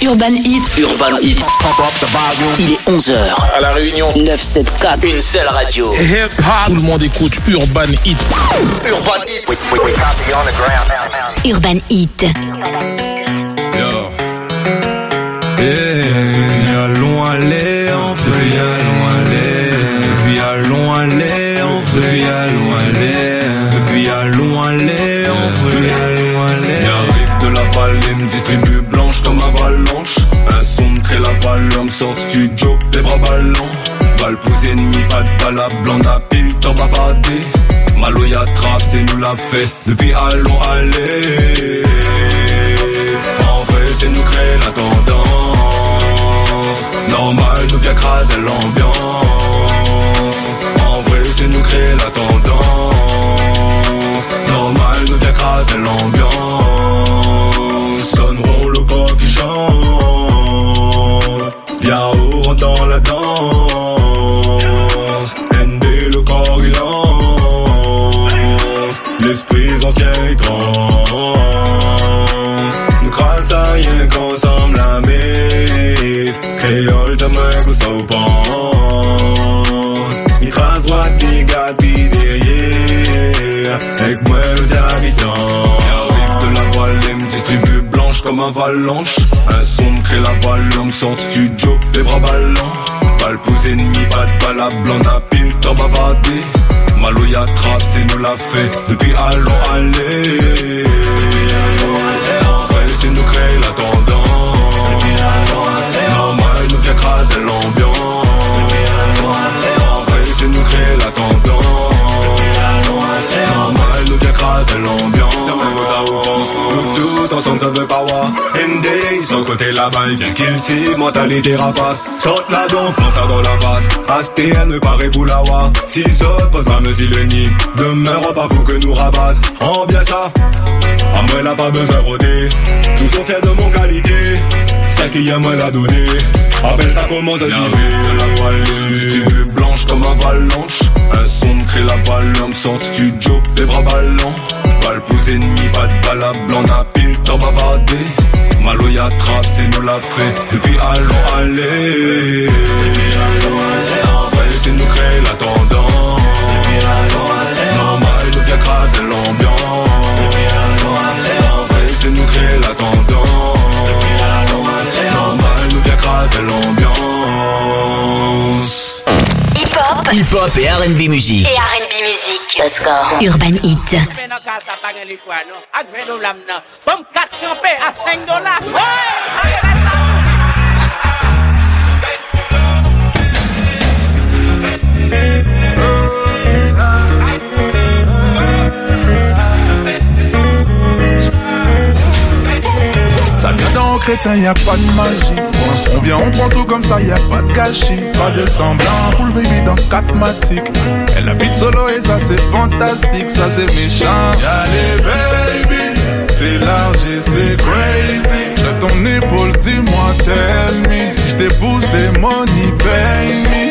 Urban Hit. Urban Hit. Il est 11h. À La Réunion. 974. Une seule radio. Tout le monde écoute Urban Hit. Urban Hit. Urban Hit. Yo. Allons aller, on peut y allons aller. Puis allons aller, on peut y allons aller. Puis allons aller, on peut y allons aller. J'arrive de la vallée, me distribue blanche comme avalanche. Un son me crée la valeur, me sort studio, les bras ballants. Balle pousse ennemi, pas de balle à blanc, n'a pile temps bavardé. Malo y attrape, c'est nous l'a fait. Depuis allons aller. En vrai, c'est nous créer la tendance. Normal, nous vient craser l'ambiance. En vrai, c'est nous créer la tendance. Normal, nous vient craser l'ambiance. Sonneront le corps qui chante. Bien haut, rentre dans la danse. ND, le corps il lance. L'esprit ancien il trans. Nous crasse à rien qu'ensemble la mif. Créole, Jamaïque, ça ou pense. Micrase droite, bigat, derrière. Avec moi, le d'habitants. J'arrive de la voile, me distribue blanche comme avalanche. Un son me crée la valeur, me sort studio, les bras ballants. Balle pousse ennemi, pas de balle à blanc, n'a pile temps bavardé. Malo y attrape, c'est nous l'a fait. Depuis allons aller. En vrai, c'est nous créer la tendance. Normal, nous vient craser l'ambiance. En vrai, c'est nous créer la tendance. Normal, nous vient craser l'ambiance. Nous tout ensemble, ça veut pas voir. ND, son côté là-bas, il vient kill team, mentalité rapace. Saute là donc, prends ça dans la face. ASTN me paraît boulawa. Si saute, pose ma mesure le nid. Demeure pas vous que nous rabasse. En bien ça, à moi n'a pas besoin de rôder. Tous sont fiers de mon qualité. Ça qui a moi l'a donné. Appelle ça commence à tirer. De la voile, distribue blanche comme avalanche. Un son me crée la valeur, me sort studio, les bras ballants. Balle pousse ennemi, pas de balle à blanc, n'a pile temps bavardé. Malo y attrape, c'est nous l'a fait. Depuis allons aller. En vrai, c'est nous créer la tendance. Normal, nous vient craser l'ambiance. En vrai, c'est nous créer la tendance. Normal, nous vient craser l'ambiance. Hip-hop et R&B musique. Let's go. Urban Hit. Ça vient d'un crétin, y'a pas de magie. On vient, on prend tout comme ça, y'a pas de gâchis. Pas de semblant, full baby dans 4 matiques. Elle habite solo et ça c'est fantastique, ça c'est méchant. Y'a les baby, c'est large et c'est crazy. J'ai ton épaule, dis-moi, tell me. Si j't'épouse, c'est money, pay me.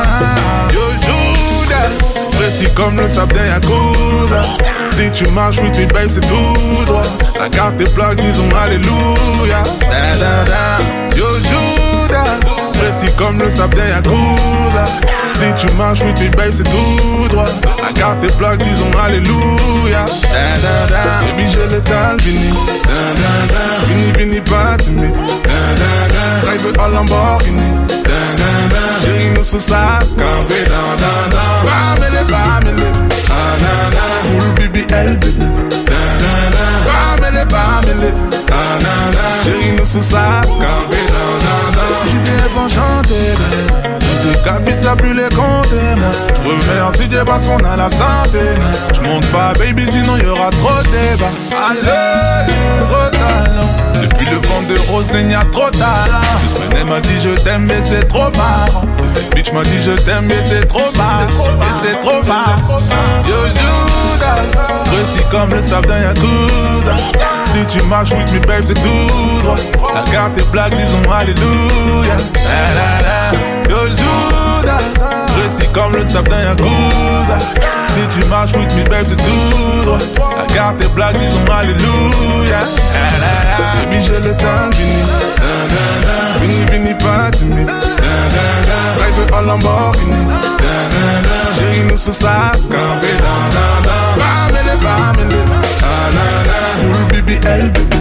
Yo, Judas, précis comme le sable d'un Yakuza. Si tu marches with me, babe, c'est tout droit. Ta carte est plaque, disons alléluia. Da, da, da. Yo, Judas, précis comme le sable d'un Yakuza. Si tu marches with me, babe, c'est tout droit. Ta carte est plaque, disons alléluia. Da, da, da. Baby, j'ai l'étal, vini. Da, da, da. Vini, vini, pas timide. Da, da, da. Drive en Lamborghini. Da, da, da. Chérie, nous sous ça, campé, da, da, da. Bamele, bamele. Da, da, da. Full BBL, baby. Da, da, da. Bamele, bamele. Da, da, da. Chérie, nous sous ça, campé, da, da, da. J'ai des rêves enchantés, je capisse là plus les compter. Remercie Dieu parce qu'on a la santé. J'monte pas baby sinon y'aura trop de débat. Allez, trop talent. Depuis le vent de rose il y a trop de talent. Juste elle m'a dit je t'aime mais c'est trop marrant. Si cette bitch m'a dit je t'aime mais c'est trop marrant. Mais c'est trop marrant. Yo Judas, précis comme le sable d'un Yakuza. Si tu marches with me babe c'est tout droit. La carte est black disons alléluia. La la la. Yo Judas, précis comme le sable d'un Yakuza. Si tu marches with me babe c'est tout droit. La carte est black disons alléluia. Baby j'ai le temps fini. sous ça, campé dans. Bamele, full BBL, baby.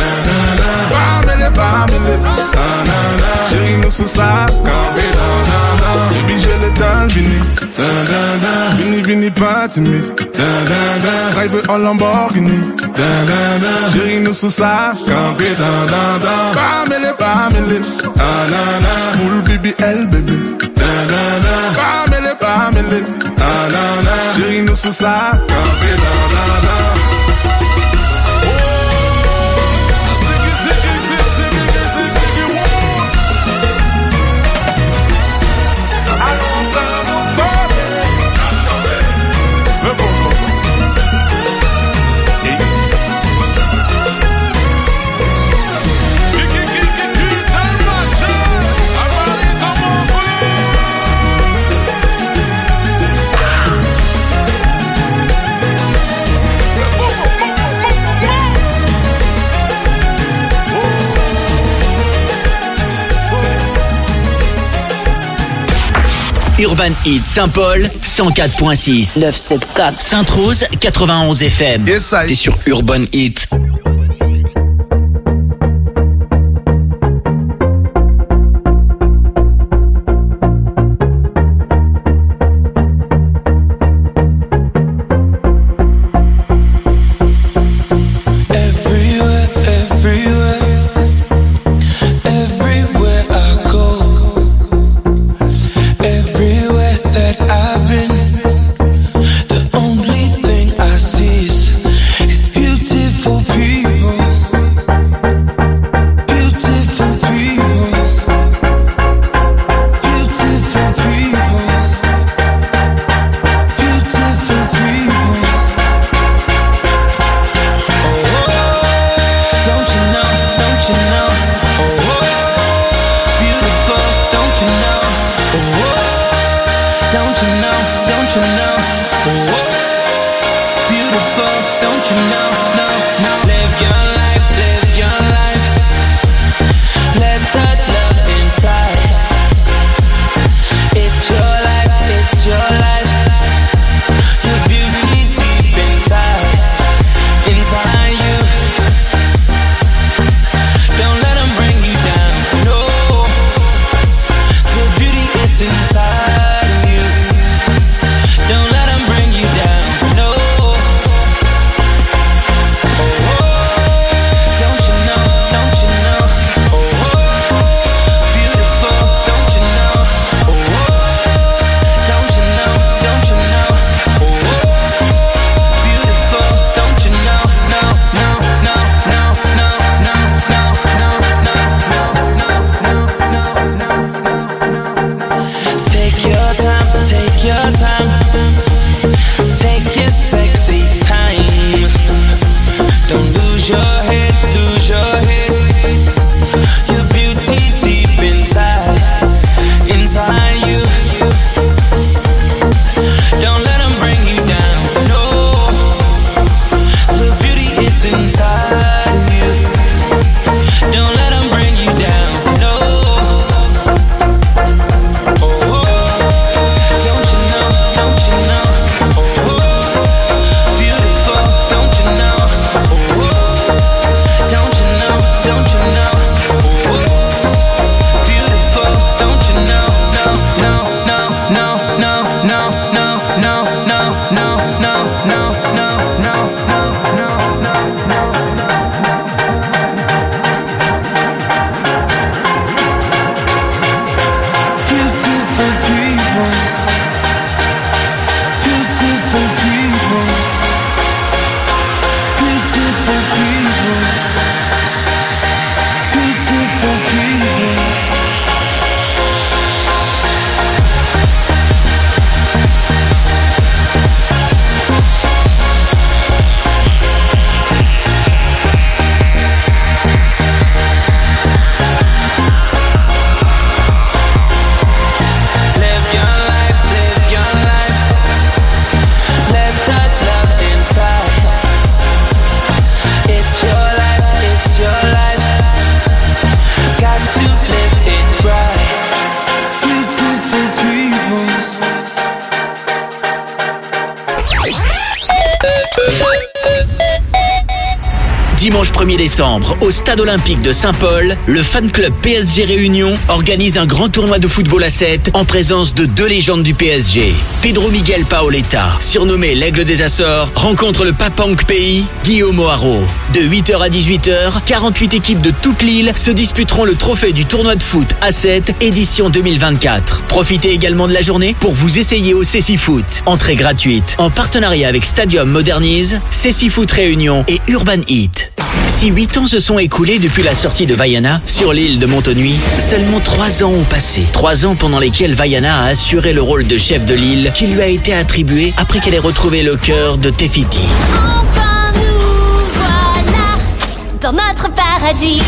Bamele, chérie, nous sous ça, campé dans. Baby, j'ai le dalle, Vini, pas timide. Drive en Lamborghini. Chérie, nous sous ça, campé dans. Bamele, full BBL, baby. Bamele, chérie, nous sous ça, campé dans. Urban Hit Saint-Paul 104.6 974 Sainte-Rose 91 FM. Yes, t'es sur Urban Hit. Dimanche 1er décembre, au Stade Olympique de Saint-Paul, le fan club PSG Réunion organise un grand tournoi de football à 7 en présence de 2 légendes du PSG. Pedro Miguel Paoletta, surnommé l'Aigle des Açores, rencontre le Papanque Pays, Guillaume O'Haraud. De 8h à 18h, 48 équipes de toute l'île se disputeront le trophée du tournoi de foot à 7, édition 2024. Profitez également de la journée pour vous essayer au CC Foot. Entrée gratuite, en partenariat avec Stadium Modernise, CC Foot Réunion et Urban Heat. Si 8 ans se sont écoulés depuis la sortie de Vaiana sur l'île de Montaunuy, seulement 3 ans ont passé. 3 ans pendant lesquels Vaiana a assuré le rôle de chef de l'île qui lui a été attribué après qu'elle ait retrouvé le cœur de Tefiti. Enfin nous voilà dans notre paradis.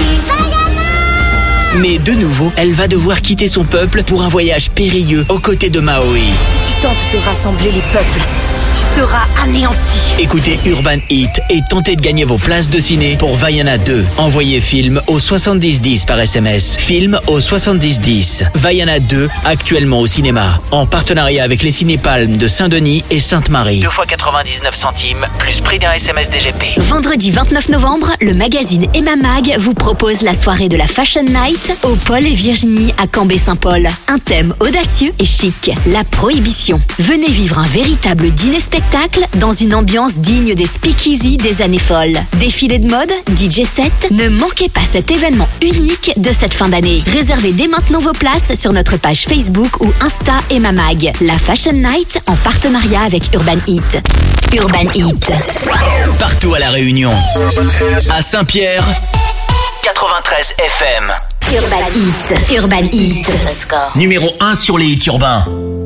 Mais de nouveau, elle va devoir quitter son peuple pour un voyage périlleux aux côtés de Maui. Si tu tentes de rassembler les peuples, tu seras anéanti. Écoutez Urban Heat et tentez de gagner vos places de ciné pour Vaiana 2. Envoyez film au 7010 par SMS. Film au 7010. Vaiana 2, actuellement au cinéma. En partenariat avec les Cinépalmes de Saint-Denis et Sainte-Marie. 2 fois 99 centimes, plus prix d'un SMS DGP. Vendredi 29 novembre, le magazine Emma Mag vous propose la soirée de la Fashion Night au Paul et Virginie à Cambé-Saint-Paul. Un thème audacieux et chic, la prohibition. Venez vivre un véritable dîner-spectacle dans une ambiance digne des speakeasy des années folles. Défilé de mode, DJ set, ne manquez pas cet événement unique de cette fin d'année. Réservez dès maintenant vos places sur notre page Facebook ou Insta Emma Mag. La Fashion Night en partenariat avec Urban Heat. Urban Heat. Partout à La Réunion. À Saint-Pierre, 93 FM. Urban Heat. Urban Heat. Numéro 1 sur les hits urbains.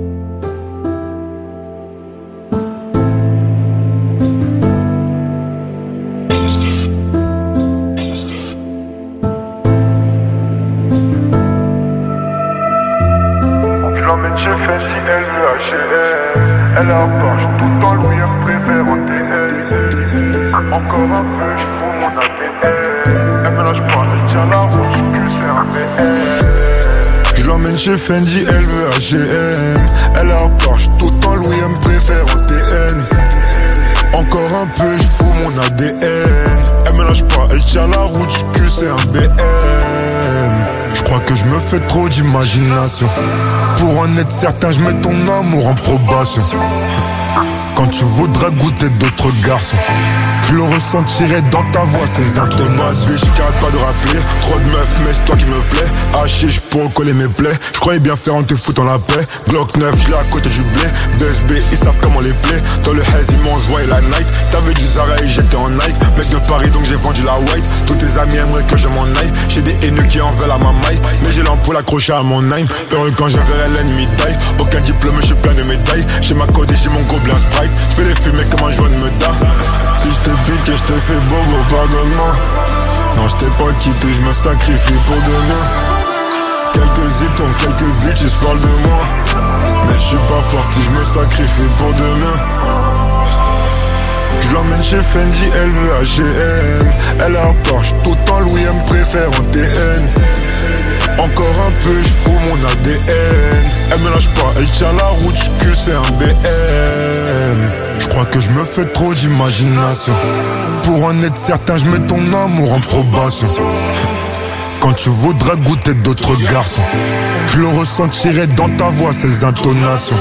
Elle approche tout en lui, elle préfère en TN. Encore un peu, je fous mon ADN. Elle mélange pas, elle tient la route, je c'est un BN. Je l'emmène chez Fendi, elle veut H&M. Elle approche tout en lui, elle préfère en TN. Encore un peu, je fous mon ADN. Elle mélange pas, elle tient la route, je c'est un BM. Je crois que je me fais trop d'imagination. Pour en être certain, je mets ton amour en probation. Quand tu voudras goûter d'autres garçons, je le ressentirai dans ta voix, ces intonations. J'arrête pas de rappeler, trop de meufs, mais c'est toi qui me plaît. Hachiche pour coller mes plaies, je croyais bien faire en te foutant la paix. Glock 9, je l'ai à côté du blé. BSB, ils savent comment les plaies. Dans le haze, ils m'ont et la night. T'avais du Zara et j'étais en Nike. Mec de Paris, donc j'ai vendu la white. Tous tes amis aimeraient que je m'en aille. J'ai des haineux qui en veulent à ma maille, mais j'ai l'ampoule accrochée à mon name. Heureux quand je verrai l'ennemi taille. Aucun diplôme, je suis plein de médailles. J'ai ma code et j'ai mon gobelin Sprite. J'fais les fumer comme un joint de meudard. Si j'te pique et j'te fais bobo, pardonne-moi. Non, j't'ai pas quitté, j'me sacrifie pour demain. Quelques zitons, quelques bitches parlent de moi. Mais j'suis pas parti, j'me sacrifie pour demain. Je l'emmène chez Fendi, elle veut H&M. Elle a un Porsche, tout en Louis, elle me préfère en TN. Encore un peu, j'fous mon ADN. Elle me lâche pas, elle tient la route, j'cule, c'est un BM. J'crois que j'me fais trop d'imagination. Pour en être certain, j'mets ton amour en probation. Quand tu voudras goûter d'autres garçons, je le ressentirai dans ta voix, ces intonations.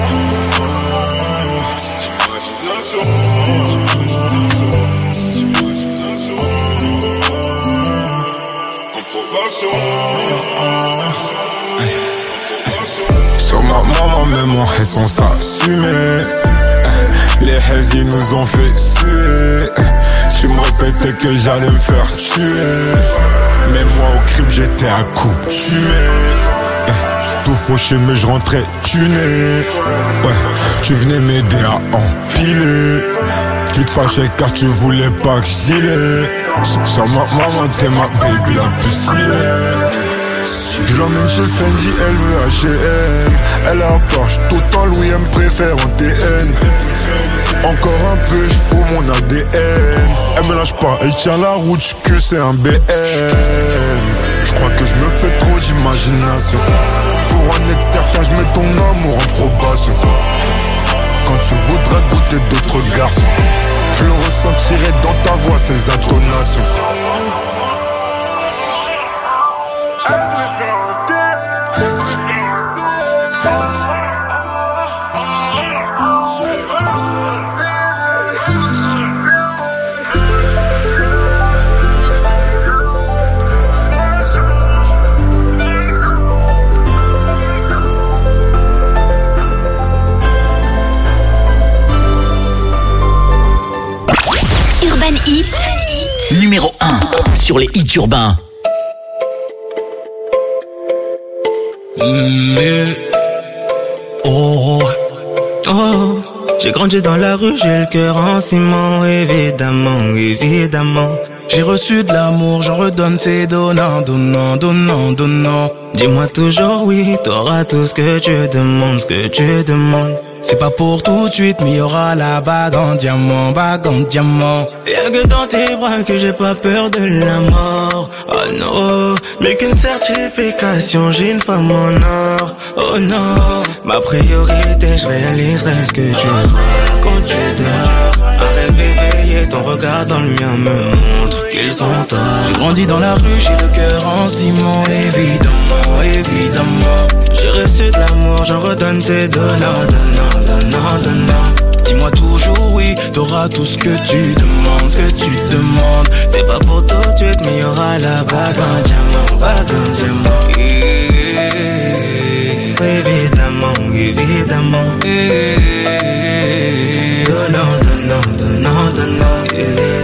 Sur ma maman, même en haine sans s'assumer. Les haines ils nous ont fait suer. Tu me répétais que j'allais me faire tuer. Mais moi au crime j'étais accoutumé. Tout fauché mais je rentrais tuné. Ouais, tu venais m'aider à empiler. Tu te fâchais car tu voulais pas que j'y aille. Sur ma maman t'es ma baby la plus stylée. Je l'emmène chez Fendi, elle veut H&M. Elle a un Porsche, tout en Louis, elle me préfère en TN. Encore un peu, j'fous mon ADN. Elle me lâche pas, elle tient la route, j'cule, c'est un BM. J'crois que j'me fais trop d'imagination. Pour en être certain, j'mets ton amour en probation. quand tu voudras goûter d'autres garçons. Je le ressentirai dans ta voix, ces intonations. Urban Hit Numéro 1 sur les hits urbains. J'ai grandi dans la rue, j'ai le cœur en ciment, évidemment, évidemment. J'ai reçu de l'amour, j'en redonne, c'est donnant, donnant, donnant, donnant. Dis-moi toujours oui, t'auras tout ce que tu demandes, ce que tu demandes. C'est pas pour tout de suite, mais y aura la bague en diamant, bague en diamant. Y'a que dans tes bras que j'ai pas peur de la mort. Oh non, mais qu'une certification, j'ai une femme en or. Oh non, ma priorité, je réaliserai ce que tu veux quand tu dors. Un rêve éveillé, ton regard dans le mien me montre qu'ils sont tard. J'ai grandi dans la rue, j'ai le cœur en ciment, évidemment, évidemment. J'ai reçu de l'amour, j'en redonne, c'est donnant, donnant, donnant, donnant. Dis-moi toujours oui, t'auras tout ce que tu demandes, ce que tu demandes. C'est pas pour tout de suite, mais y'aura la bague en diamant, bague en diamant. Évidemment, évidemment. Donnant, donnant, donnant, donnant.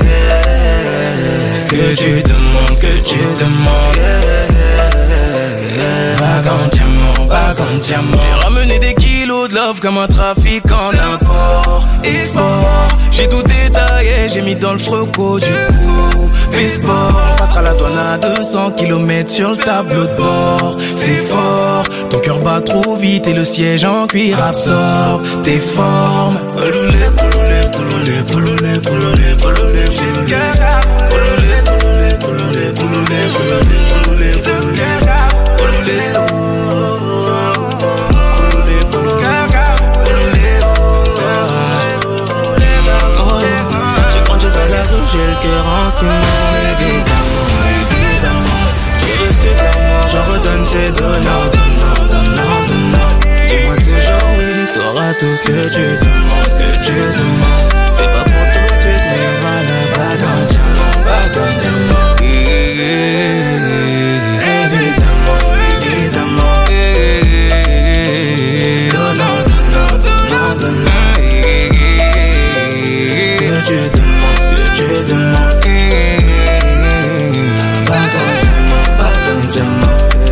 Ce que tu demandes, ce que tu demandes. Bague en diamant, bague en diamant. J'ai ramené des kilos de love comme un trafiquant d'import, export. J'ai tout détaillé, j'ai mis dans le froco du coup. Fais sport, on passera la douane à 200 km sur le tableau de bord. C'est fort, ton cœur bat trop vite et le siège en cuir absorbe tes formes. Couloulé, couloulé, couloulé, couloulé, couloulé, couloulé, j'ai le cœur. Couloulé, couloulé, couloulé, couloulé, couloulé, couloulé, couloulé. J'ai le cœur en ciment, évidemment, évidemment. J'ai reçu de l'amour, j'en redonne, c'est donnant, donnant, donnant, donnant. Dis-moi toujours oui, t'auras tout ce que tu demandes, ce que tu demandes. C'est pas pour tout de suite, mais y'aura la bague en diamant, bague en diamant. Évidemment, évidemment. Donnant, donnant, donnant, donnant. Que tu demandes. Je demande pas ton diamant.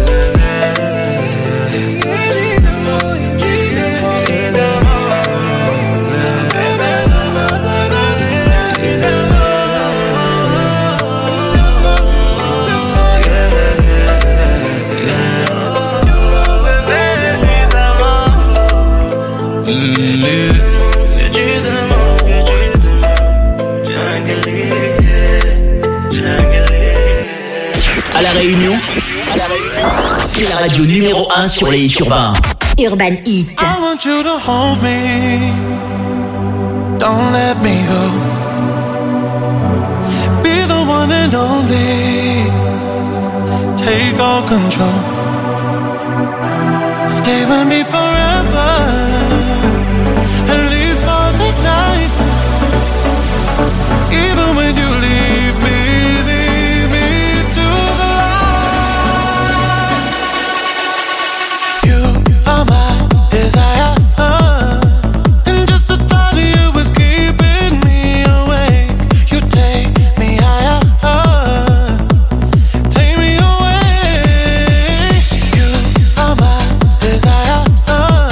À La Réunion, c'est la radio numéro 1 sur les hits urbains. Urban Hit. I want you to hold me, don't let me go. Be the one and only, take all control. Stay with me forever, at least for the night. Even when you leave me to the light. You are my desire, and just the thought of you is keeping me awake. You take me higher, take me away. You are my desire.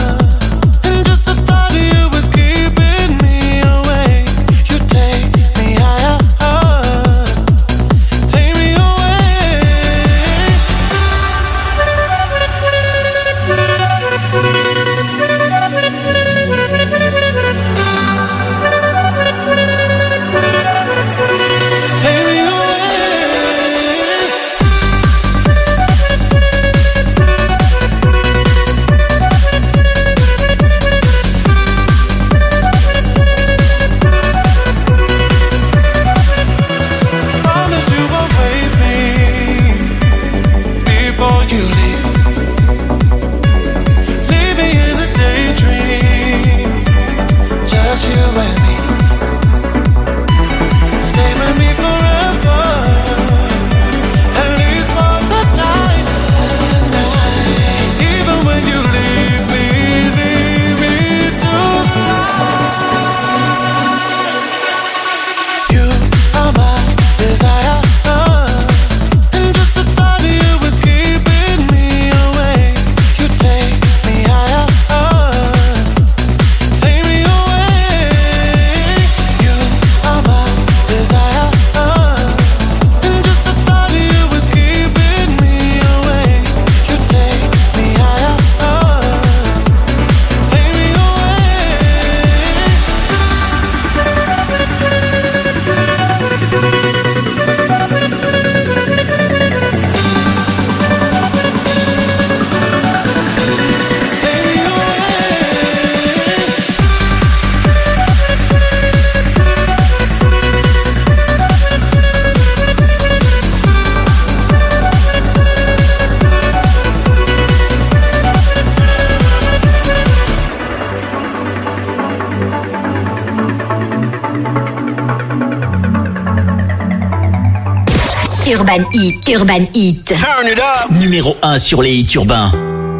Urban Hit, Urban Hit. Turn it up. Numéro 1 sur les hits urbains.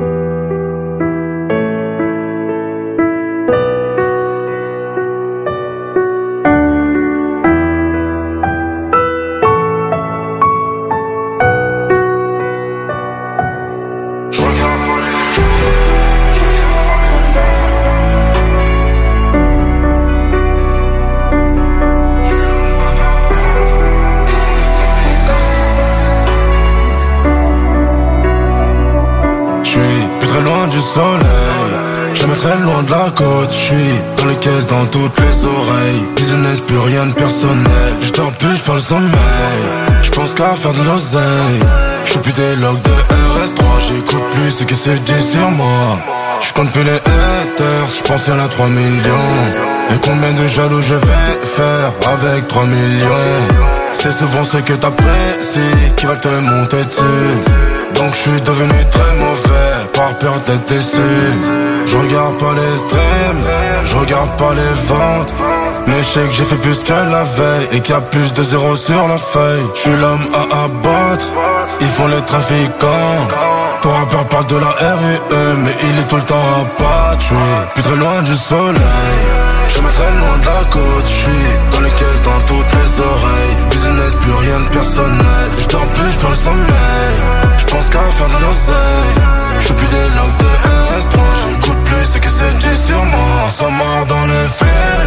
Jamais très loin de la côte, j'suis dans les caisses, dans toutes les oreilles. Business, plus rien de personnel. J'dors plus, j'parle sommeil. J'pense qu'à faire de l'oseille. J'fais plus des logs de RS3. J'écoute plus ce qui se dit sur moi. J'compte plus les haters, j'pense y'en a 3 millions. Et combien de jaloux je vais faire avec 3 millions? C'est souvent ce que t'apprécies qui va te monter dessus. Donc je suis devenu très mauvais par peur d'être déçu. Je regarde pas les streams, je regarde pas les ventes. Mais je sais que j'ai fait plus que la veille et qu'il y a plus de zéro sur la feuille. Je suis l'homme à abattre, ils font les trafiquants. Ton rappeur parle de la RUE, mais il est tout le temps à battre. Je suis plus très loin du soleil, je suis très loin de la côte. Je suis dans les caisses, dans toutes les oreilles. Business, plus rien de personnel. Je dors plus, je parle sommeil. Je pense qu'à faire de l'oseille. Je fais plus des logs de RS3. J'écoute plus ce que se dit sur moi. Ça mord dans le fil.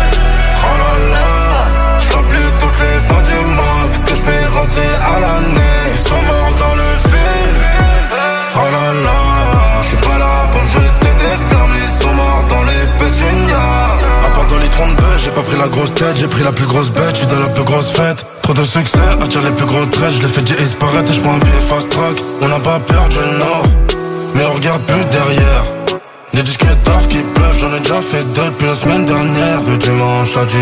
Oh là là, je vois plus toutes les fins du mois. Vu ce que je fais rentrer à l'année. Ils sont morts dans le fil. Oh là là, je suis pas là pour me jeter des flammes. Ils sont morts dans les pétunias. À part dans les troncs de bœufs, j'ai pas pris la grosse tête. J'ai pris la plus grosse bête, je suis dans la plus grosse fête. Trop de succès, attire les plus gros traits. Je les fais disparaître et je prends un billet fast track. On n'a pas peur du nord, mais on regarde plus derrière. Des disques d'or qui pleuvent, j'en ai déjà fait 2 depuis la semaine dernière. De dimanche à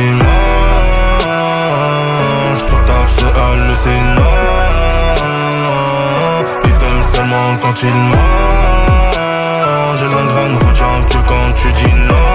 dimanche, tout à fait hallucinant. Ils t'aiment seulement quand ils mangent. J'ai l'ingraine retient que quand tu dis non.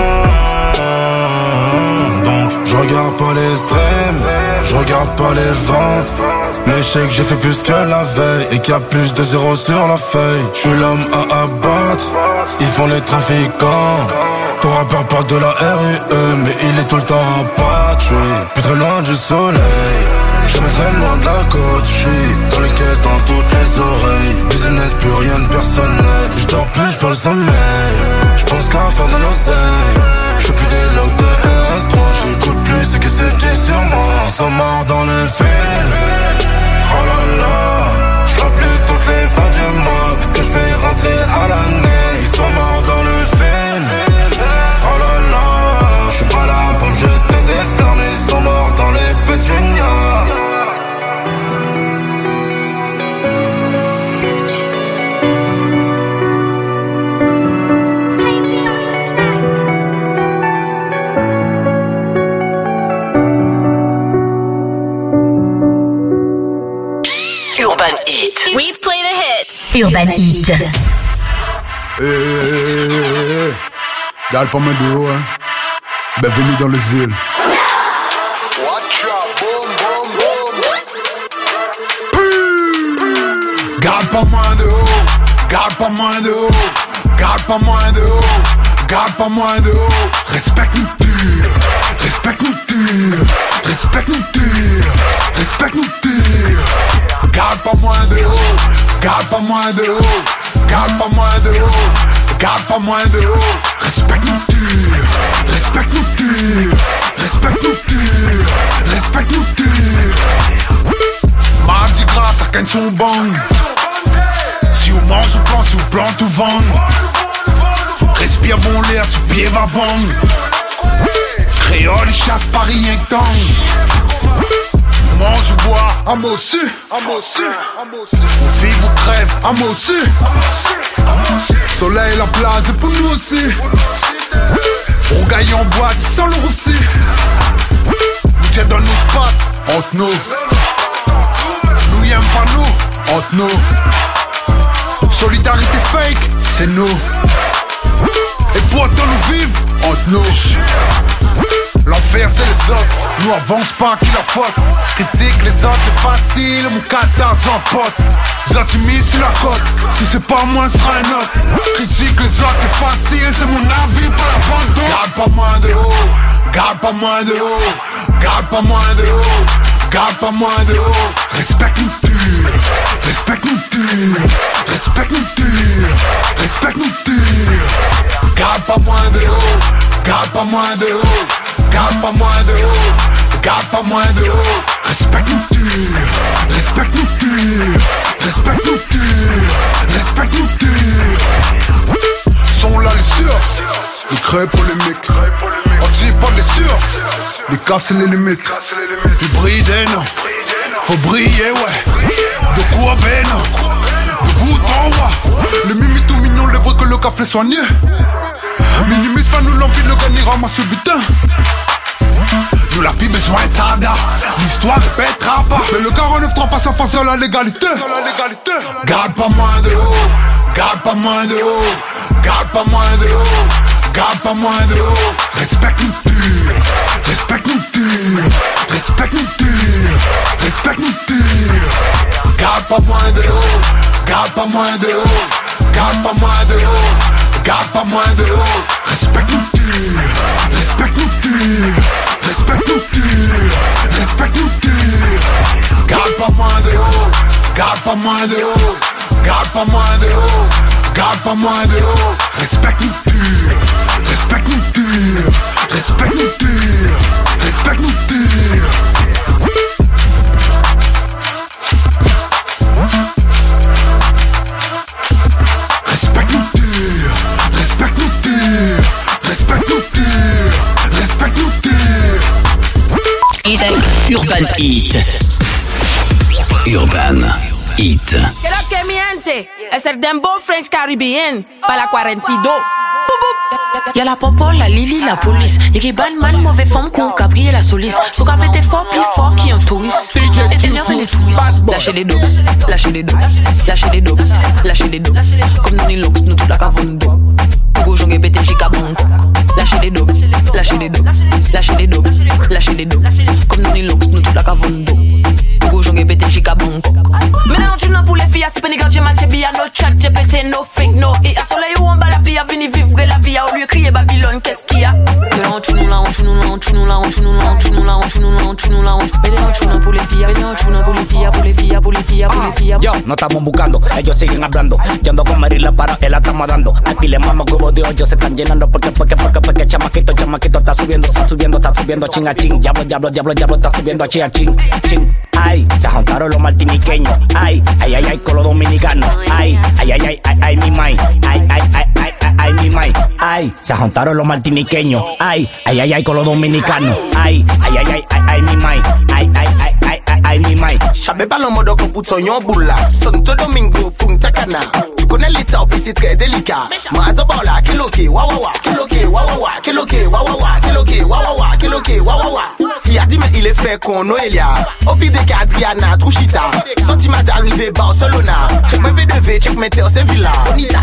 Donc je regarde pas les streams, je regarde pas les ventes. Mais je sais que j'ai fait plus que la veille et qu'il y a plus de zéro sur la feuille. Je suis l'homme à abattre, ils font les trafiquants. Ton rappeur parle de la RUE, mais il est tout le temps à battre. Je suis plus très loin du soleil, jamais très loin de la côte. Je suis dans les caisses, dans toutes les oreilles. Business, plus rien de personnel. Je dors plus, je parle sommeil. Je pense qu'à faire de l'oseille. Je fais plus des logs de RS3. J'écoute plus ce que se dit sur moi. Ils sont morts dans le fil. Oh là là, je vois plus toutes les fins du mois. Vu ce que je fais rentrer à l'année. Ils sont morts dans le film. Oh là là, je suis pas là pour me jeter des flammes. Ils sont morts dans les pétunias. We play the hits. Urban Hit. Garde pas main de haut, hein. Bienvenue dans les îles. Garde pas moins de haut, garde pas moins de haut, garde pas moins de haut, garde pas moins de haut. Respecte-nous dur, respecte-nous dur, respecte-nous dur, respecte-nous dur. Garde pas moins de haut, garde pas moins de haut, garde pas moins de haut, garde pas moins de haut. Respecte-nous dur, respecte-nous dur, respecte-nous dur, respecte-nous dur. Mardi gras, ça gagne son bang. Si on mange ou plan, si on plante ou vend. Respire bon l'air, tu pied va vendre. Créole, chasse pas rien que tang. Mange ou bois, à moi aussi. On vive ou crève, à moi aussi. Soleil, la place, c'est pour nous aussi. On gagne en boîte, sans le aussi. Nous tiens dans nos pattes, entre nous. Nous y aime pas nous, entre nous. Solidarité fake, c'est nous. Et pourtant nous vivons entre nous. L'enfer c'est les autres, nous avance pas qui la faute. Critique les autres, c'est facile, mon 14 en pote. Les autres tu mises sur la côte, si c'est pas moi ce sera un autre. Critique les autres, c'est facile, c'est mon avis, pas la vente d'eau. Garde pas moins de haut, garde pas moins de haut, garde pas moins de haut, garde pas moins de haut. Respecte-nous dur, respecte-nous dur, respecte-nous dur, respecte-nous dur. Garde pas moins de haut, garde pas moins de haut, garde pas moins de haut, garde pas moins de haut. Respecte-nous dur, respecte-nous dur, respecte-nous dur, respecte-nous dur. Sont là les sûrs, les crêpes polémiques. On tire pas les sûrs, les casser les limites. Du brider non, faut briller ouais. De quoi ben non, de bout en haut. Le mimi tout mignon, les vrai que le café soigné. Minimise pas nous l'envie, le gagner ramasse le butin. Nous la pis besoin sada, l'histoire répétera pas. Mais le 49.3 passe en face de la légalité. Garde pas moins de haut, garde pas moins de haut, garde pas moins de haut, garde pas moins de haut. Respecte-nous dur, respecte-nous dur, respecte-nous dur, respecte-nous dur. Garde pas moins de haut, garde pas moins de haut, garde pas moins de haut, garde pas moins de haut. Respecte-nous dur, respecte-nous dur, respecte-nous dur, respecte-nous dur. Garde pas moins de haut, garde pas moins de haut, garde pas moins de haut, garde pas moins de haut. Respecte-nous dur, respecte-nous dur, respecte-nous dur, respecte-nous dur. Respecte-nous dur, respecte-nous dur, respecte-nous dur, respecte-nous dur. Urban Heat. Urban Heat. Quiero que miente, es el Dembow French Caribbean, para la 42. Y'a la popo, la Lily, la police. Y'a qui ban mal, mauvais femme, qu'on cabrier la soliste. Sous cap était fort, plus fort qui un touriste. Et énervé les touristes. Lâchez les dos, lâchez les dos, lâchez les dos, lâchez les dos. Comme dans les locks, nous tout la cavone d'eau. Pour jonge pété, j'y cabon. Lâchez les dos, lâchez les dos, lâchez les dos, lâchez les dos. Comme dans les locks, nous tout la cavone d'eau. Pour jonge pété, j'y cabon. Maintenant, tu n'as pour les filles, c'est pas ni quand j'ai matché, bien no chat, j'ai pété, no fake, no. Et à soleil, on bat la vie, à venir vivre la vie, au lieu de crier Babylone, qu'est-ce qu'il y a? Mais on tue nous là, on tue nous là, on tue nous là, on tue nous là, on tue nous là, on tue nous là, on tue nous là, on tue nous là pour les filles, on tue nous pour les filles, pour les filles, pour les filles, pour les filles. Yo, no estamos buscando, ellos siguen hablando. Yo ando con Marila para él la estamos dando. Aquí le mama huevos de hoyo se están llenando porque chamaquito está subiendo, chin a chin. Diablo, está subiendo a chin. Ay, se juntaron los martiniqueños. Ay, con los dominicanos. Ay, mi mai. Ay, mi mai. Ay, se juntaron los martiniqueños. Ay, con los dominicanos. Ay, mi mai. Ay, mi mai. J'avais pas le mode qu'on pousse yon boula. Santo Domingo, Punta Cana. Tu connais l'état, puis c'est très délicat. Moi, d'abord là, kiloké, wawawa, kiloké, wawawa, kiloké, wawawa, kiloké, wawawa, kiloké, wawawa. Fille a dit, mais il est fait qu'on Noelia. Au pire des cas, Adriana, Truchita. Sentiment d'arriver Barcelona. Check mes V2V, check mes terres, c'est villa. Bonita.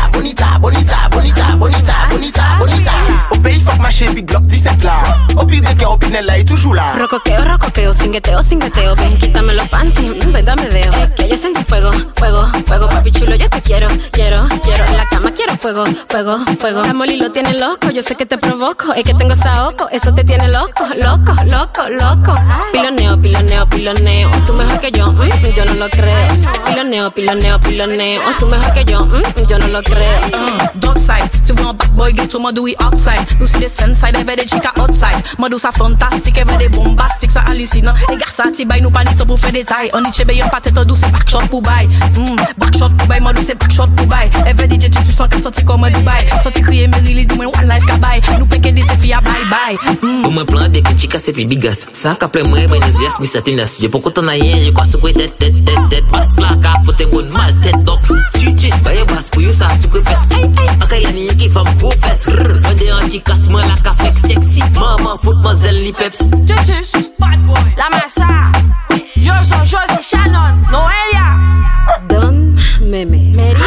Au pays, faut que ma chérie, Big Block 17 là. Au pire des cas, Opinel là, est toujours là. Rocoteo, singueteo, ven, quítame los panties, ven, dame deo. Es que yo sentí fuego, papi chulo, yo te quiero. En la cama quiero fuego. La Molly lo tiene loco, yo sé que te provoco. Es que tengo saoco, eso te tiene loco. Piloneo, tú mejor que yo no lo creo. Piloneo, tú mejor que yo no lo creo. Dog side, si we on bad boy, get to do we outside. You see the sun side, every day chica outside. Modou ça fantastique, every day bombastique, ça hallucinant. Les gars, ça t'y nous pas ni temps pour faire des tailles. On dit chez Bayon, pas tête en douce, c'est backshot pour bail. Backshot pour bail, modou c'est backshot pour bail. Every DJ, tu sens qu'à sortir comme un Dubaï. Sorti crier, mais il dit, moi, one life kabaï. Nous péquer des filles à bye. Au moins, plan des petits cas, c'est plus bigas. Ça, qu'après moi, ben, les dias, mais ça t'es là. J'ai pas content d'ailleurs, j'ai quoi, c'est quoi, tête. Passe là, car faut t'en bonne mal, tête, donc. Tu, c'est pas y'a basse pour you, ça, c'est quoi, fesse. Ok, y'a ni qui femme pour fesse. Moi, des anti-casse, moi, la café sexy. Maman, foot, mazel, ni peps. Tutus, bad boy, la massa. Yo soy Josie Shannon, Noelia. Don Meme. Mary.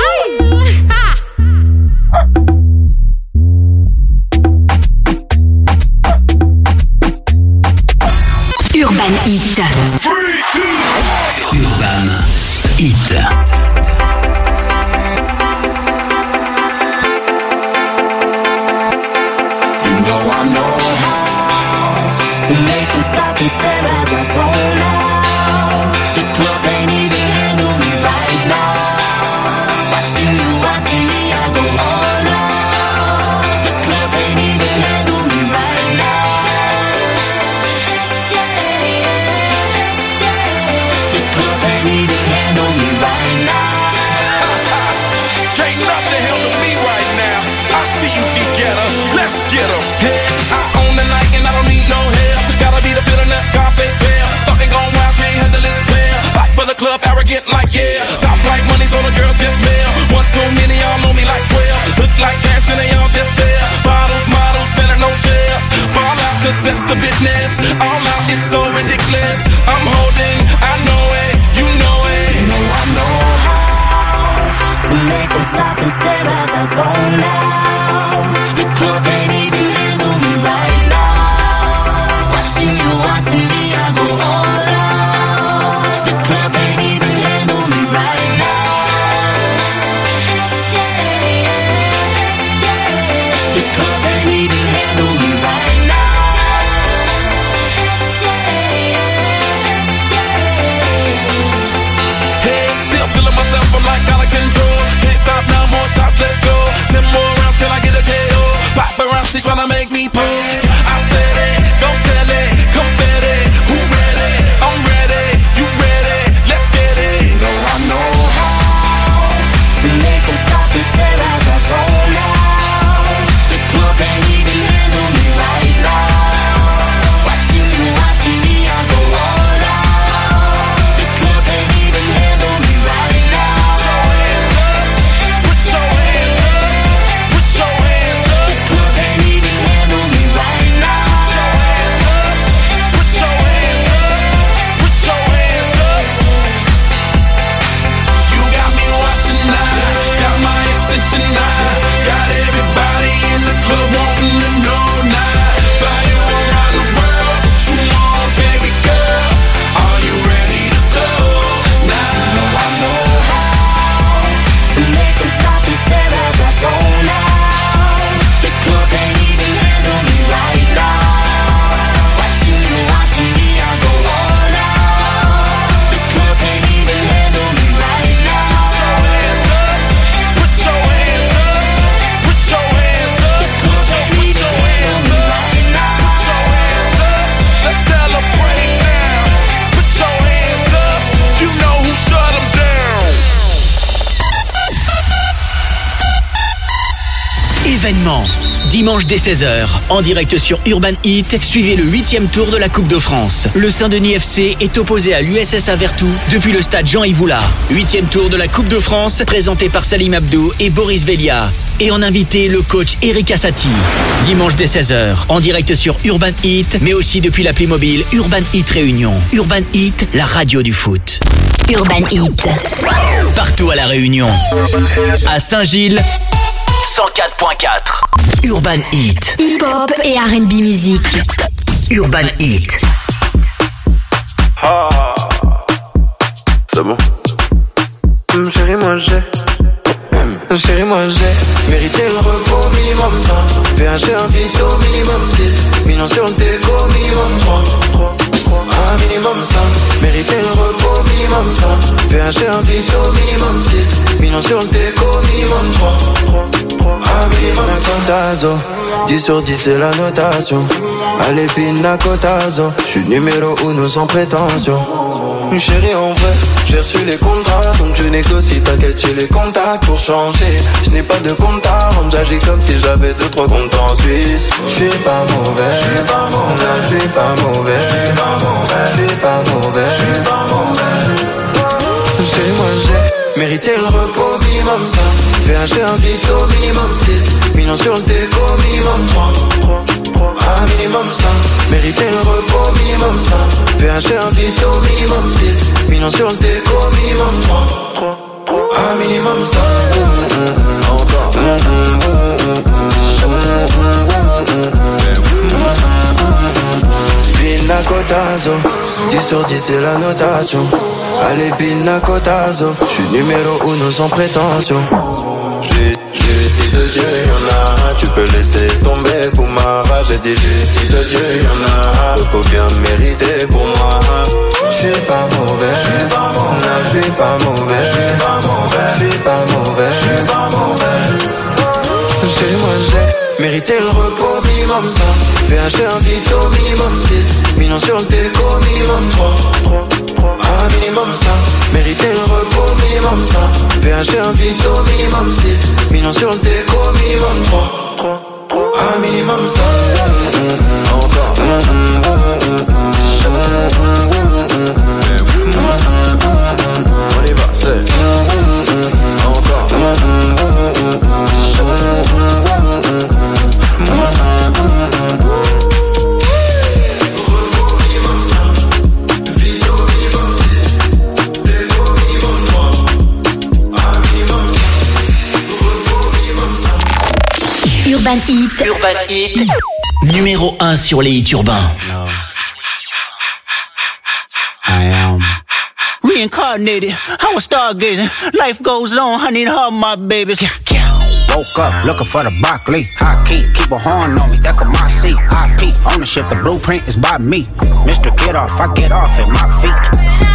Hit. I know how to make them stop and stare as I zone out. The club ain't even handle me right now. Watching me, I go all out. The club ain't even handle me right now. The club ain't even handle me right now. Can't nothing handle me right now. I see you, D-Getter. Let's get 'em. Hey, I own the night and I don't need no help. Gotta be the feeling that Scarface feel. Starting going wild, can't handle this player. Fight for the club, arrogant like yeah. Top like money, so the girls just mail. One too many, y'all know me like 12. Look like cash and they all just there. Bottles, models, spending no shares. Fall out, cause that's the business. All out is so ridiculous. I'm holding, I know it, you know it. You know I know how to make them stop and stare as I zone out. The club ain't even handle me right now. Watching me, I go all out. The club ain't even handle me right now. The club ain't even handle me right now. Hey, still feeling myself, I'm like out of control. Can't stop now, more shots, let's go. 10 more rounds, till I get a KO. Paparazzi tryna make me pose. I said it, don't tell it, confetti. Who ready? I'm ready, you ready? Let's get it. You know I know how to make them stop and stare as I zone out. The club ain't even handle me right now. Watching me, I go all out. The club ain't even handle me right now. Put your hands up, put your hands up. The club ain't even handle me right now. Put your hands up, put your hands up. You got me watching now, got my attention now. Got everybody in the club wanting to know now. Fly you around the world, what you want, baby girl? Are you ready to go now? You know I know how to make them stop and stare as I zone out. The club ain't even handle me right now. Watching me, I go all out. The club ain't even handle me right now. Put your hands up, put your hands up. The club ain't even handle me right now. Put your hands up, let's celebrate now. Put your hands up, you know who shut them down. Événement. Dimanche dès 16h, en direct sur Urban Hit, suivez le 8e tour de la Coupe de France. Le Saint-Denis FC est opposé à l'USSA Vertou depuis le stade Jean-Yves Oula. 8e tour de la Coupe de France, présenté par Salim Abdou et Boris Velia. Et en invité, le coach Eric Assati. Dimanche dès 16h, en direct sur Urban Hit, mais aussi depuis l'appli mobile Urban Hit Réunion. Urban Hit, la radio du foot. Urban Hit. Partout à la Réunion. À Saint-Gilles, 104.4. Urban Hit. Hip-hop et R&B musique. Urban Hit. Ah, c'est bon. Chérie, moi j'ai. Chérie, moi j'ai mérité le repos minimum 100. VHG un vito minimum 6. Millions sur le déco minimum 3. Un minimum 100. Mérité le repos minimum 100. VHG un vito minimum 6. Millions sur le déco minimum 3. Un minimum 100. Tazo 10 sur 10 c'est la notation. Allez pina cotazo. J'suis numéro 1 sans prétention. Chérie, en vrai, j'ai reçu les contrats, donc je négocie, t'inquiète, j'ai les contacts pour changer. Je n'ai pas de compte à rendre, j'agis comme si j'avais 2-3 comptes en Suisse. Je suis pas mauvais, je suis pas mauvais, je suis pas mauvais, je suis pas mauvais, je suis pas mauvais, je suis pas mauvais. Chérie, moi j'ai mérité le repos minimum 100. VHG un vito minimum 6. Millions sur le déco minimum 3. Un minimum 100. Mérité le repos minimum 100. VHG un vito minimum 6. Millions sur le déco minimum 3. Un minimum 100. Pina Cotazo. 10 sur 10 c'est la notation. Allez Pina Cotazo. J'suis numéro 1 sans prétention. Justice de Dieu, y'en a. Tu peux laisser tomber pour ma rage. J'ai dit justice de Dieu, y'en a. Repos bien mérité pour moi. J'suis pas mauvais, j'suis pas mauvais, j'suis pas mauvais, j'suis pas mauvais, j'suis pas mauvais, j'suis pas mauvais. Moi j'ai mérité le repos minimum 5. VH un vito minimum 6. Millions sur le déco minimum 3. Ah minimum 5. Mérité le repos minimum 5. VH un vito minimum 6. Millions sur le déco minimum 3. Ah minimum 5. Encore. On y va, c'est encore. Urban Hit. Urban Hit. Numéro 1 sur les hits urbains. I am reincarnated. I was stargazing. Life goes on. I need her, my babies. Woke up looking for the broccoli. High key, keep a horn on me. That could my seat. IP ownership. The blueprint is by me. Mr. Get Off, I get off at my feet.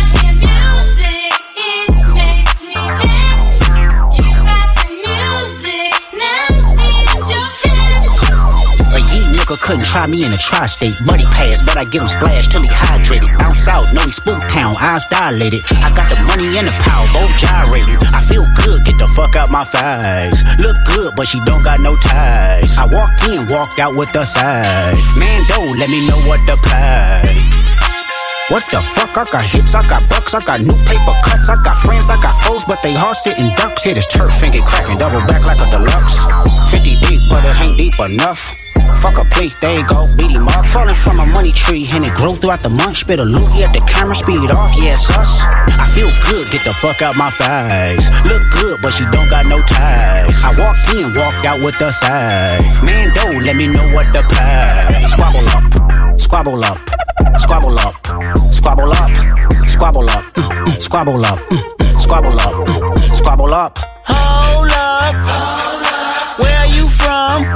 Couldn't try me in a tri-state. Buddy pass, but I get him splashed till he hydrated. Bounce out, know he spook town, eyes dilated. I got the money and the power, both gyrating. I feel good, get the fuck out my face. Look good, but she don't got no ties. I walked in, walked out with the size. Mando, let me know what the pay. What the fuck? I got hits, I got bucks, I got new paper cuts, I got friends, I got foes, but they all sitting ducks. Hit his turf and get cracking, double back like a deluxe. 50 deep, but it ain't deep enough. Fuck a plate, there you go, beat him up. Falling from a money tree, and it grew throughout the month. Spit a loogie at the camera, speed off, yeah, it's us. I feel good, get the fuck out my face. Look good, but she don't got no ties. I walked in, walked out with the size. Mando, let me know what the pay. Squabble up, squabble up, squabble up, squabble up, squabble up, squabble up, squabble up, squabble up. Hold up, where are you from?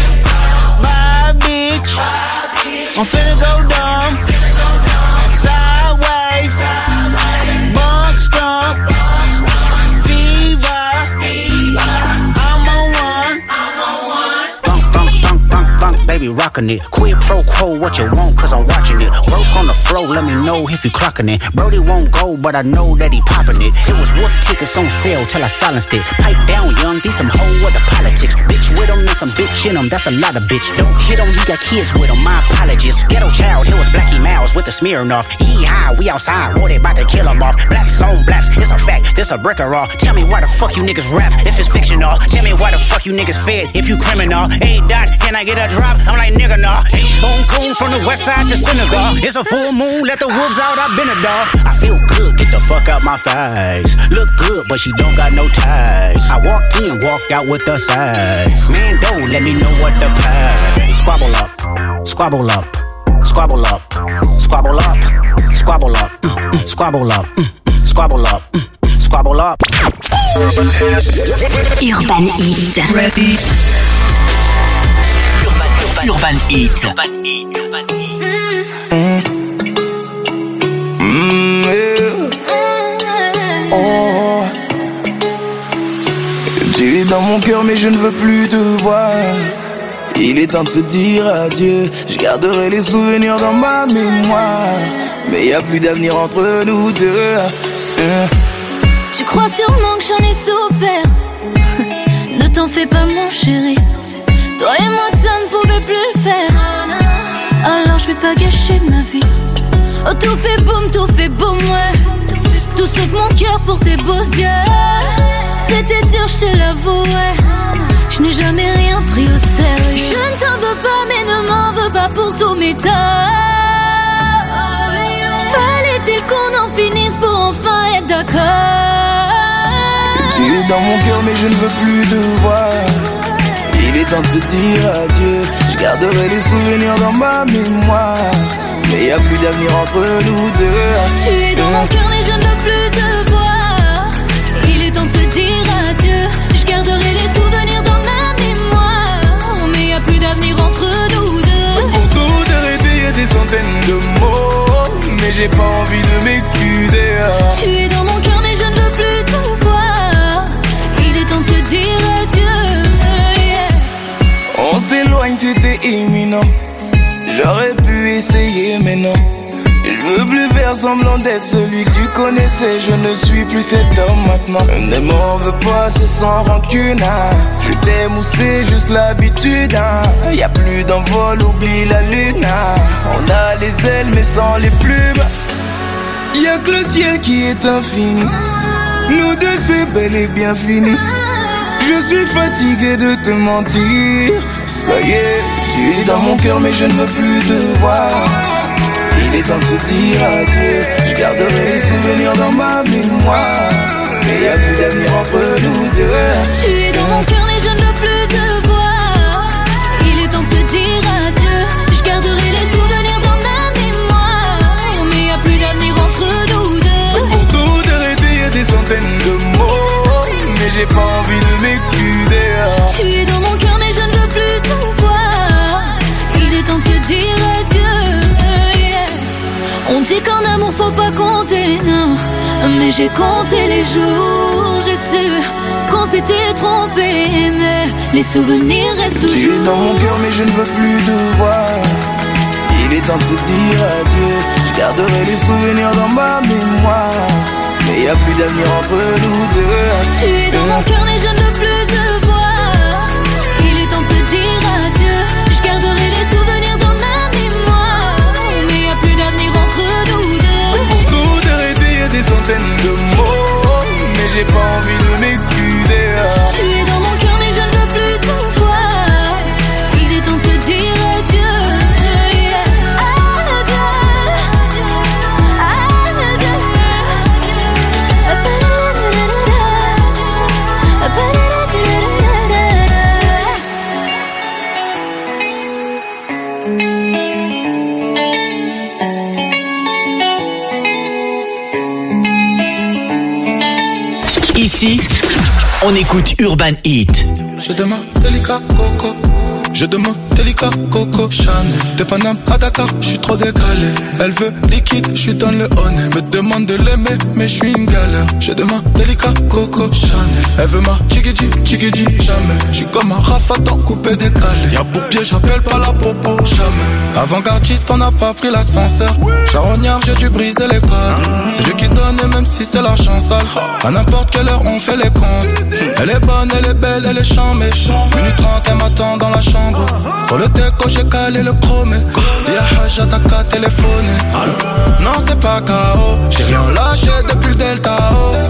Bitch. I'm finna go dumb. Sideways. Bump stomp. Viva. I'm on one. Thunk, baby, rockin' it. Quid pro quo, what you want, cause I'm watching it. Broke on the floor, let me know if you clocking it. Brody won't go, but I know that he popping it. It was wolf tickets on sale till I silenced it. Pipe down, young, these some hoe with the politics. Bitch with him, and some bitch in him, that's a lot of bitch. Don't hit him, he got kids with him, my apologies. Ghetto child, here was Blackie Miles with the Smirnoff. High, we outside, boy, they about to kill him off. Blaps on blaps, it's a fact, this a brick or all. Tell me why the fuck you niggas rap if it's fictional. Tell me why the fuck you niggas fed if you criminal. Hey, Dot, can I get a drop? I'm like, nigga, nah. H-Bone coon from the west side to Senegal. It's a full moon, let the wolves out, I've been a dog. I feel good, get the fuck out my face. Look good, but she don't got no ties. I walked in, walked out with the size. Mando, let me know what the pay. Squabble up, squabble up, squabble up, squabble up, squabble up, squabble up, squabble up, squabble up. Urban Hit. Ready. Urban Hit. Urban Hit. Urban Hit. Oh. Tu es dans mon cœur mais je ne veux plus te voir. Il est temps de se dire adieu. Je garderai les souvenirs dans ma mémoire. Mais y a plus d'avenir entre nous deux. Tu crois sûrement que j'en ai souffert. Ne t'en fais pas mon chéri. Toi et moi ça ne pouvait plus le faire. Alors je vais pas gâcher ma vie. Oh tout fait boum ouais. Tout sauf mon cœur pour tes beaux yeux. C'était dur je te l'avoue ouais. Je n'ai jamais rien pris au sérieux. Je ne t'en veux pas mais ne m'en veux pas pour tous mes torts. Fallait-il qu'on en finisse pour enfin être d'accord. Tu es dans mon cœur mais je ne veux plus te voir. Il est temps de se dire adieu. Je garderai les souvenirs dans ma mémoire. mais y a plus d'avenir entre nous deux. Tu es dans mon cœur mais je ne veux plus te voir. Il est temps de se dire adieu. Je garderai les souvenirs dans ma mémoire, mais y a plus d'avenir entre nous deux. Pour tout arrêter y a des centaines de mots, mais j'ai pas envie de m'excuser. Tu es dans mon cœur mais je ne veux plus te voir. Il est temps de se dire adieu. On s'éloigne, c'était imminent. J'aurais pu essayer mais non. Je veux plus faire semblant d'être celui que tu connaissais. Je ne suis plus cet homme maintenant. Ne m'en veux pas, c'est sans rancune. Je t'aime ou c'est juste l'habitude. Y a plus d'envol, oublie la lune. On a les ailes mais sans les plumes. Y a que le ciel qui est infini. Nous deux c'est bel et bien fini. Je suis fatigué de te mentir. Ça y est, tu es dans mon cœur mais je ne veux plus te voir. Il est temps de se dire adieu. Je garderai les souvenirs dans ma mémoire, mais y a plus d'avenir entre nous deux. Tu es dans mon cœur mais je ne veux plus te voir. Il est temps de se dire adieu. Je garderai les souvenirs dans ma mémoire, mais y a plus d'avenir entre nous deux. Pour tout arrêter y a des centaines de mots, mais j'ai pas envie de m'excuser. Tu es dans mon cœur mais je ne veux plus te voir. Il est temps de se dire adieu. On dit qu'en amour faut pas compter, non. Mais j'ai compté les jours, j'ai su qu'on s'était trompé, mais les souvenirs restent toujours. Tu es dans mon cœur mais je ne veux plus te voir. Il est temps de se dire adieu. Je garderai les souvenirs dans ma mémoire, mais y a plus d'avenir entre nous deux. Tu es dans mon cœur mais je ne veux plus te voir. Il est temps de se dire adieu. Je garderai les souvenirs dans ma mémoire, mais y a plus d'avenir entre nous deux. Pour tout arrêter y a des centaines de mots, mais j'ai pas envie de m'excuser. Tu es dans mon cœur mais je ne veux plus te voir. Il est temps de se dire adieu. Ici, on écoute Urban Hit. Je demande délicat coco. Je demande délicat coco Chanel. De Paname à Dakar, je suis trop décalé. Elle veut liquide, je suis dans le honey. Me demande de l'aimer, mais je suis une galère. Je demande délicat coco Chanel. Elle veut ma chigidi, chigidi, jamais. Je suis comme un rafatan coupé décalé. Y'a beau pied, j'appelle pas la popo, jamais. Avant-gardiste, on n'a pas pris l'ascenseur. Charognard, j'ai dû briser les codes. C'est Dieu qui donne, et même si c'est l'argent sale. À n'importe quelle heure, on fait les comptes. Elle est bonne, elle est belle, elle est chambée. Minute 30, elle m'attend dans la chambre. Sur le déco, j'ai calé le chromé. Si y'a Haja, t'as qu'à téléphoner. Non, c'est pas KO. J'ai rien lâché depuis le Delta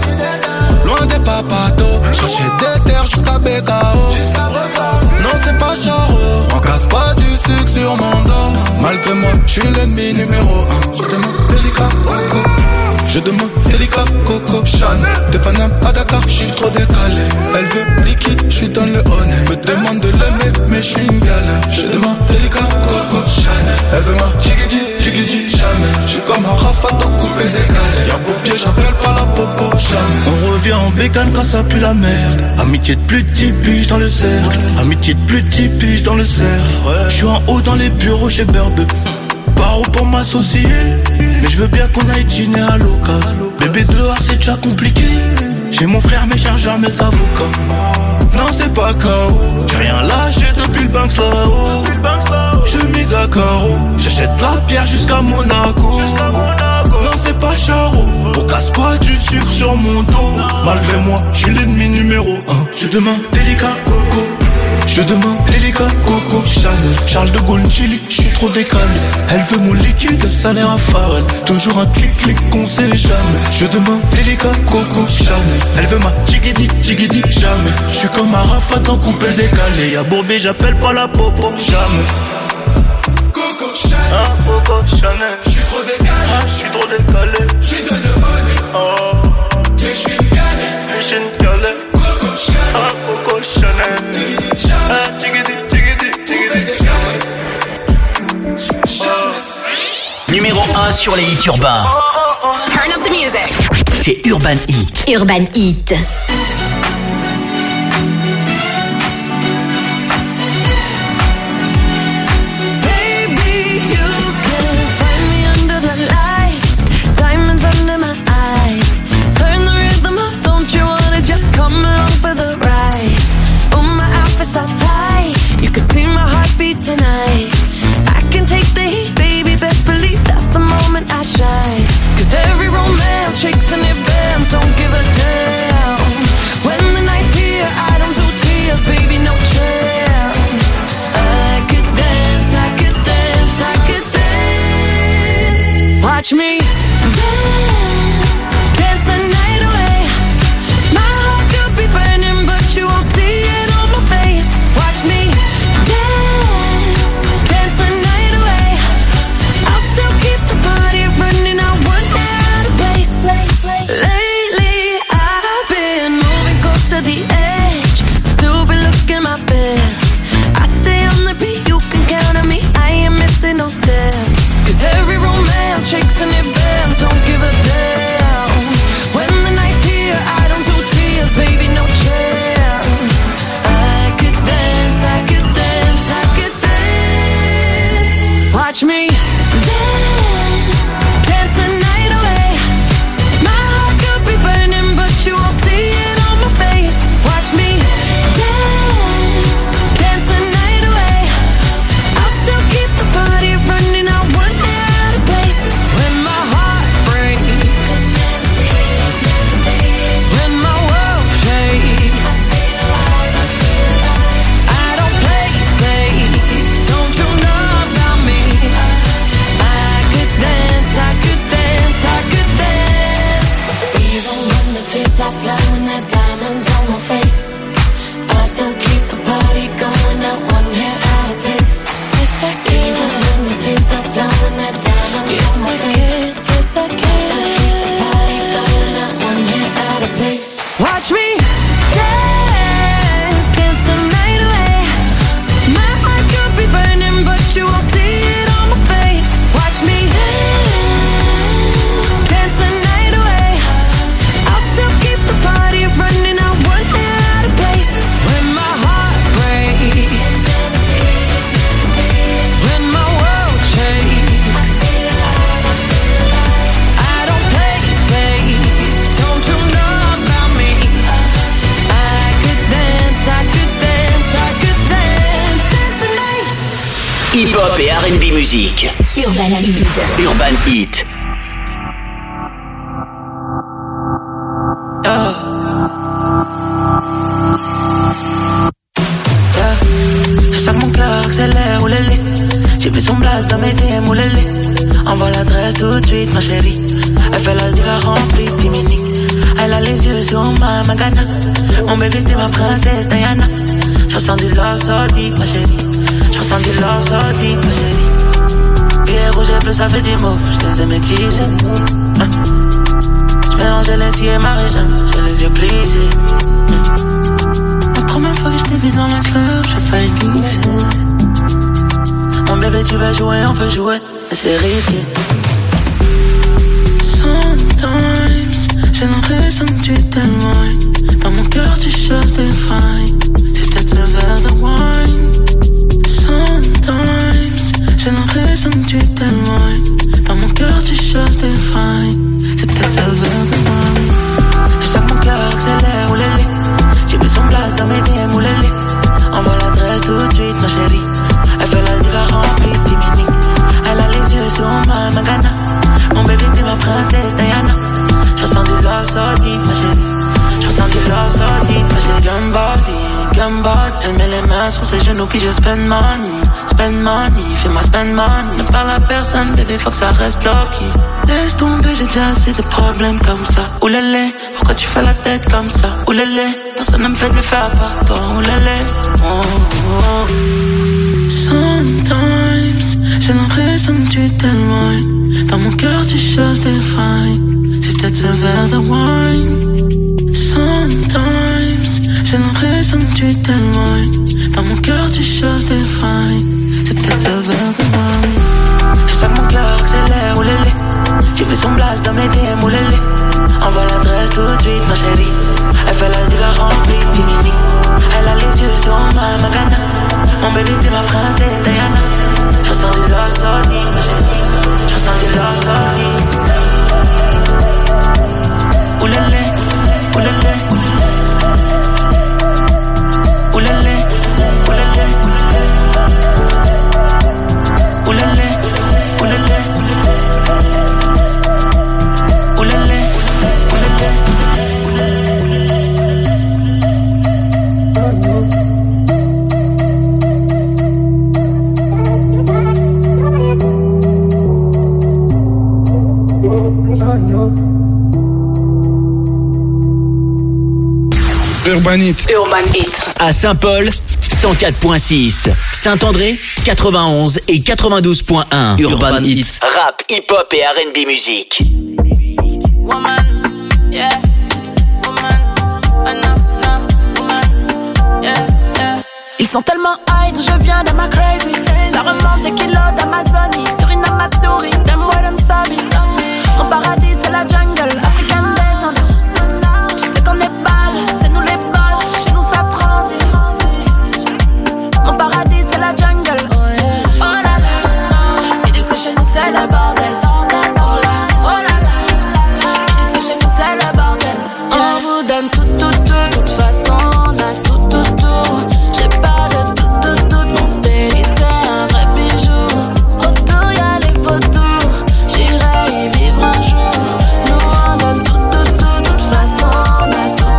O. Loin des papatos. Chercher des terres jusqu'à BKO. Non, c'est pas Charo. On casse pas du sucre sur mon dos. Malgré moi, j'suis l'ennemi numéro 1. Je demande délicat coco. Je demande délicat coco Chanel. De Paname à Dakar, j'suis trop décalé. Elle veut liquide, j'suis dans le honey. Me demande de l'aimer, mais j'suis une galère. Je demande délicat coco Chanel. Elle veut ma chigidi, chigidi, jamais. J'suis comme un rafatan coupé décalé. Y'a beau pied, j'appelle pas la popo, jamais. On revient en bécane quand ça pue la merde. Amitié de plus de 10 piges dans le cercle. Amitié de plus de 10 piges dans le cercle. J'suis en haut dans les bureaux chez Berbe. Paro pour m'associer, mais je veux bien qu'on aille dîner à l'occasion. Bébé dehors c'est déjà compliqué. J'ai mon frère, mes chargeurs, mes avocats. Non c'est pas KO. J'ai rien lâché depuis le Banks là-haut. Je mise à carreau. J'achète la pierre jusqu'à Monaco. Non c'est pas Charo. On casse pas du sucre sur mon dos. Malgré moi, j'suis l'ennemi numéro 1. Je demande délicat coco. Je demande délicat coco Chanel. Charles de Gaulle Chili, j'suis trop décalé. Elle veut mon liquide, salaire à Farrell. Toujours un clic-clic qu'on sait jamais. Je demande délicat coco Chanel. Elle veut ma chigidi, chigidi, jamais. J'suis comme un rafatan coupé décalé. Y'a Bourbé, j'appelle pas la popo, jamais. Coco Chanel. Ah, Coco Chanel. J'suis trop décalé. J'suis trop décalé. J'suis dans le money. Oh. Mais j'suis une galère. Mais j'suis une galère. Coco Chanel. Ah, Coco Chanel. sur les hits urbains. Turn up the music. C'est Urban Heat. Urban Heat. Tonight I can take the heat, baby, best believe that's the moment I shine. Cause every romance shakes and it bends, don't give a damn. When the night's here, I don't do tears, baby, no chance. I could dance, I could dance, I could dance. Watch me dance, dance the night away. My heart could be burning, but you won't see it on my face. Watch me dance, dance the night away. I'll still keep the party running, I won't get out of place. Lately I've been moving close to the edge, still been looking my best. I stay on the beat, you can count on me, I ain't missing no steps. Cause every romance shakes and it bends, don't give a damn. When the night's here, I don't do tears, baby, no chance. I could dance, I could dance, I could dance. Watch me dance, dance the night away. My heart could be burning, but you won't see it on my face. Watch me dance, dance the night away. I'll still keep the party running, I won't get out of place. When my heart breaks, when my world shakes, I don't play safe, don't you know about me? I could dance, I could dance, I could dance. Even when the tears are flowing, that diamonds on my face, I still keep the party going, not one hair out of place. Yes I can. Even when the tears are flowing, that diamonds on my face, yes I can. I still keep the party going, not one hair out of place. Watch me dance, dance the night away. My heart could be burning, but you won't see it on my face. Watch me dance, dance the night away. I'll still keep the party running, I won't get out of place. When my heart breaks, when my world shakes, I don't play safe, don't you know about me? I could dance, I could dance, I could dance, dance the night. Hip-hop et R&B musique. Urban Heat. Urban Heat. Je sens que mon cœur accélère, oulélé. J'ai vu son blast dans mes DM, oulélé. Envoie l'adresse tout de suite, ma chérie. Elle fait la diva remplie de Timinique. Elle a les yeux sur ma Magana. Mon bébé t'es ma princesse Diana. Je ressens du love so deep, ma chérie. Je ressens du love so deep, ma chérie. Billet rouge et bleu, ça fait du mauve. Je les ai métissés. Je mélange les et Marie-Jeanne. J'ai les yeux plissés. La première fois que je t'ai vu dans la club, j'ai failli glisser. Mon bébé, tu vas jouer, on peut jouer, mais c'est risqué. Sometimes, j'ai l'impression que tu t'éloignes. Dans mon cœur, tu cherches des failles. C'est peut-être ce verre de wine. Sometimes, j'ai l'impression que tu t'éloignes. Dans mon cœur, tu cherches des failles. C'est peut-être ce verre de wine. Je sens que mon cœur accélère, oulélé. J'ai vu son blast dans mes DM, oulélé. Envoie l'adresse tout de suite, ma chérie. Elle fait la diva remplie de Timinique. Elle a les yeux sur ma Magana. Mon bébé t'es ma princesse Diana. Je ressens du love so deep, ma chérie. Je ressens du love so deep, ma chérie. Gambard, elle met les mains sur ses genoux puis je spend money, fais-moi spend money. Ne parle à personne, bébé, faut que ça reste low-key. Laisse tomber, j'ai déjà assez de problèmes comme ça. Oulélé, pourquoi tu fais la tête comme ça? Oulélé, personne ne me fait de l'effet à part toi. Oulélé, oh, oh. Sometimes, j'ai l'impression que tu t'éloignes. Dans mon cœur, tu cherches des failles. C'est peut-être ce verre de wine. Sometimes, j'ai l'impression que tu t'éloignes. Dans mon cœur, tu cherches des failles. C'est peut-être ce verre de wine. Je sens que mon cœur accélère, oulélé. dans mes DM ou l'élé. Envoie l'adresse tout de suite ma chérie. Elle fait la diva remplie de timini. Elle a les yeux sur ma Magana. Mon bébé t'es ma princesse Diana. Je ressens du love sorti ma chérie. Je ressens du love sorti. Oulélé, oulélé. Oulélé, oulélé. Oulélé, oulélé. Oulélé, oulélé. Urban Hit. Urban Hit. À Saint-Paul, 104.6. Saint-André, 91 et 92.1. Urban Hit. Rap, hip-hop et R&B musique. Woman, yeah. Woman, woman, yeah, yeah. Ils sont tellement high, je viens de ma crazy. Ça remonte des kilos d'Amazonie. Sur une amatourie, them what I'm savvy. Mon paradis c'est la jungle, African descent. Tu sais qu'on est bad, c'est nous les boss. Chez nous ça transite. Mon paradis c'est la jungle. Oh là là, ils disent que chez nous c'est le bordel. Oh là, oh là là, ils disent que chez nous c'est le bordel. On vous donne tout, toute façon on a tout. J'ai pas de tout, mon pays c'est un vrai bijou. Autour y'a les photos, j'irai y vivre un jour. Nous on donne tout, toute façon on a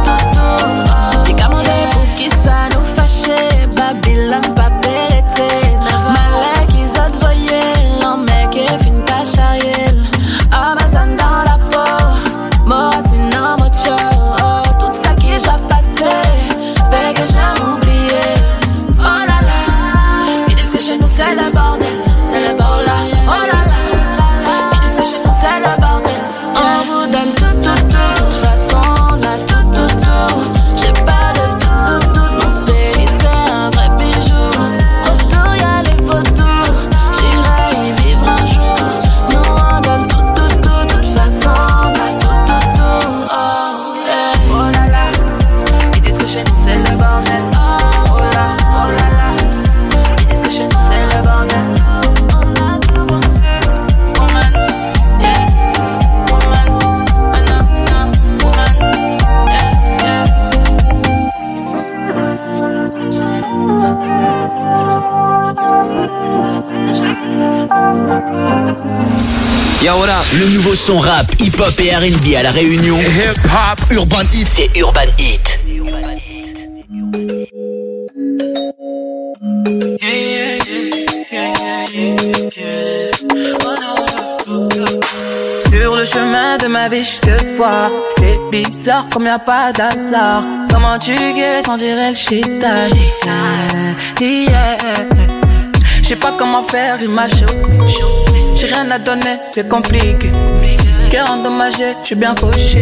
tout. Des commandés pour qui ça nous fâchait, Babylone pas périté. Malek ils ont voyé, l'en mec est fin cachariel. Amazon dans la peau, Moracine en mocho. Tout ça qui j'ai passé, mais que j'ai oublié. Oh là là, ils disent que chez nous c'est le bordel, c'est le bordel. Oh là là, ils disent que chez nous c'est le bordel. On vous donne tout, toute façon on a tout. J'ai pas de tout, mon pays c'est un vrai bijou. Autour y'a les photos, j'irai y vivre un jour. Nous on donne tout, toute façon on a tout. Oh yeah. Oh là là, ils disent que chez nous c'est le bordel. Oh là là, ils disent que chez nous c'est le bordel. On a tout. Woman, yeah. Woman, woman, yeah, yeah. Yo, what up? Le nouveau son rap, hip-hop et R&B à La Réunion. Hip-hop, Urban Hit. C'est Urban Hit. Sur le chemin de ma vie, je te vois. C'est bizarre comme y'a pas d'hasard. Comment tu guettes, on dirait le shaitan. Yeah. Je sais pas comment faire, il m'a chopé. J'ai rien à donner, c'est compliqué. Cœur endommagé, je suis bien fauché.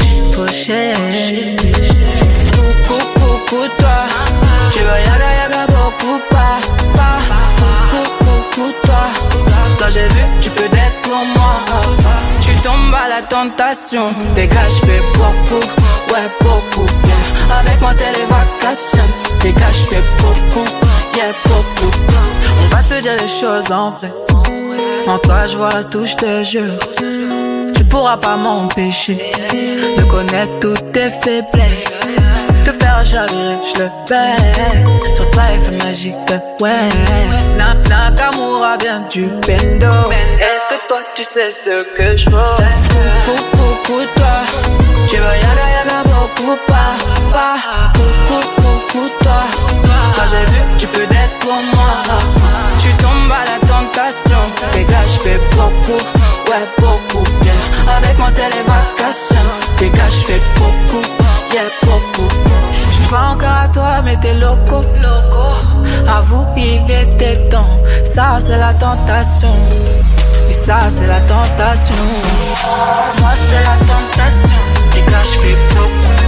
Coucou toi. Tu veux yaga beaucoup pas. Coucou toi. Quand j'ai vu, tu peux être pour moi. Tu tombes à la tentation. Les gars, je fais beaucoup, ouais beaucoup, yeah. Avec moi c'est les vacations. Les gars, je fais beaucoup, yeah beaucoup. On va se dire les choses en vrai. En toi je vois tout, je te jure. Tu pourras pas m'empêcher de connaître toutes tes faiblesses. Te faire chavirer, je le fais. Sur toi effet magique, ouais. Nakamura vient du bendo. Est-ce que toi tu sais ce que je veux? Coucou toi. Tu veux yaga beaucoup pas. Coucou toi. Quand j'ai vu, tu peux être pour moi. Tu tombes à la tentation. Les gars, je fais beaucoup, ouais beaucoup, yeah. Avec moi c'est les vacations. Les gars, je fais beaucoup, yeah beaucoup. J'suis pas encore à toi, mais t'es loco. Avoue, il était temps. Ça c'est la tentation. Oui, ça c'est la tentation. Moi c'est la tentation. Les gars, je fais beaucoup.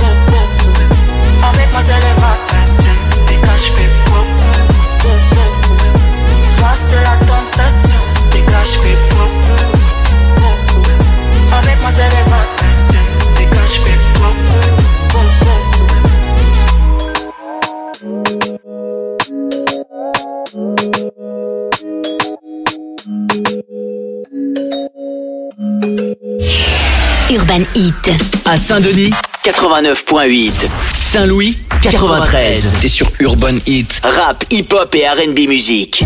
Avec moi c'est les vacations. Les gars, je fais beaucoup. Moi c'est la tentation. Les gars, je fais beaucoup. À Saint-Denis, 89.8. Saint-Louis, 93. T'es sur Urban Hit. Rap, hip-hop et R&B musique.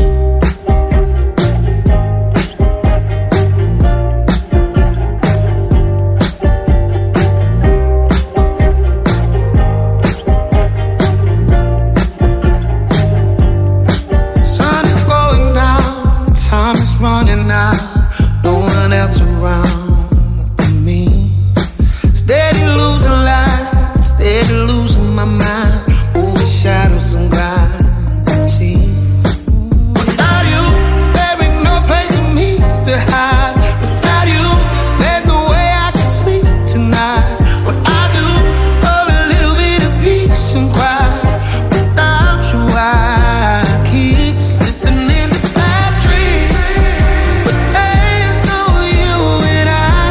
Sun is going down, time is running out, no one else around me. Steady losing light, steady losing my mind, moving shadows and gravity. Without you, there ain't no place for me to hide. Without you, there's no way I can sleep tonight. What I do for a little bit of peace and quiet. Without you, I keep slipping into bad dreams. But there's no you and I.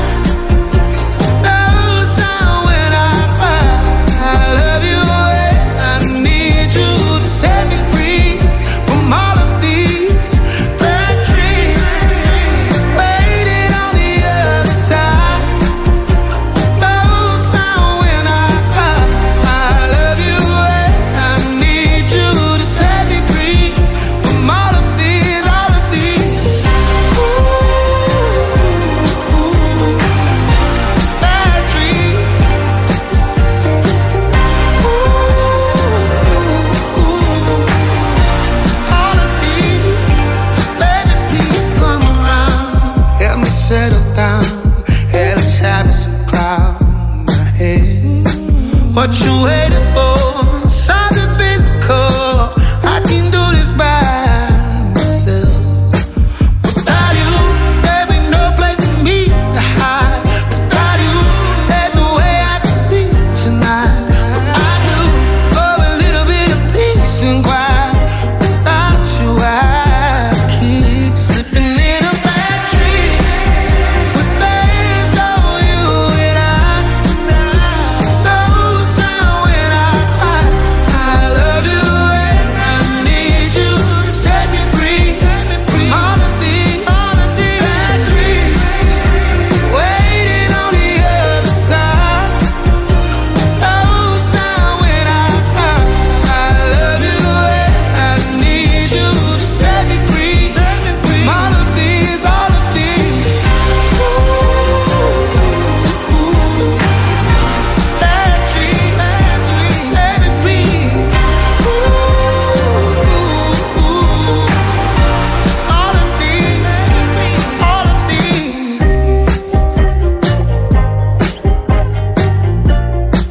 No sound when I cry. I love you and I need you to set me free from all of these bad dreams. Waiting on the other side. No sound when I cry. I love you and I need you to set me free from all of these bad dreams. All of these, baby, please come around. Help me settle down. Hell is having some cloud in my head. What you waiting for?